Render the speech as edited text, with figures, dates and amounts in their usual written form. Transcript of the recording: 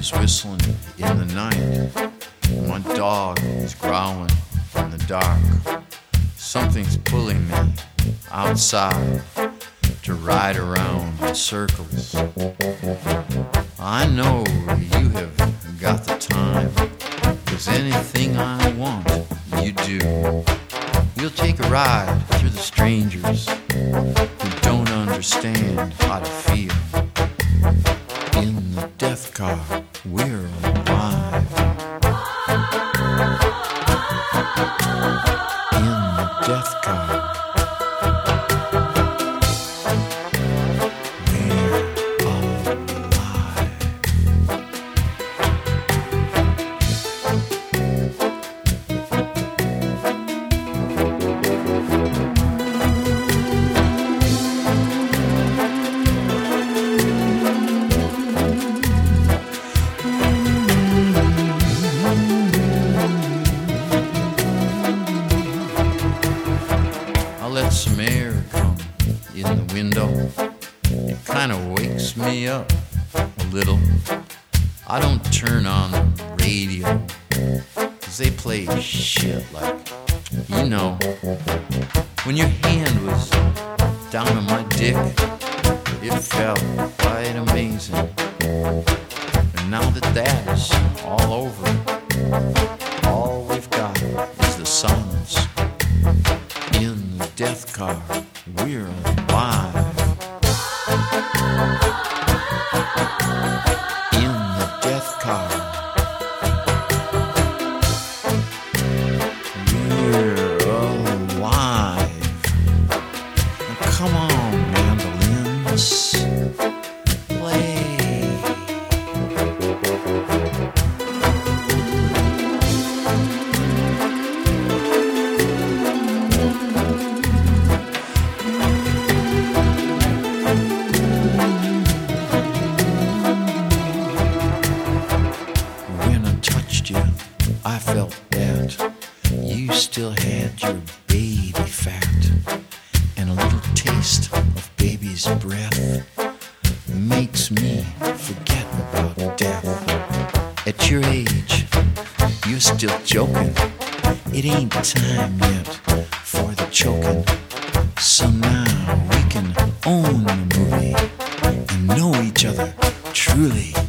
is whistling in the night. My dog is growling in the dark. Something's pulling me outside to ride around in circles. I know you have got the time, 'cause anything I want, you do. We'll take a ride through the strangers who don't understand how to feel. In the death car, we're alive. In the death car, we're alive. I let some air come in the window. It kind of wakes me up a little. I don't turn on the radio, 'cause they play shit like, you know, when your hand was down on my dick, it felt quite amazing. And now that that is all over, all we've got is the silence. In the death car, we're alive. In the death car, we're alive. Now come on, mandolins, play. When I touched you, I felt that you still had your baby fat, and a little taste of baby's breath makes me forget about death. At your age, you're still joking. It ain't time yet for the choking. So now we can own the movie and know each other truly.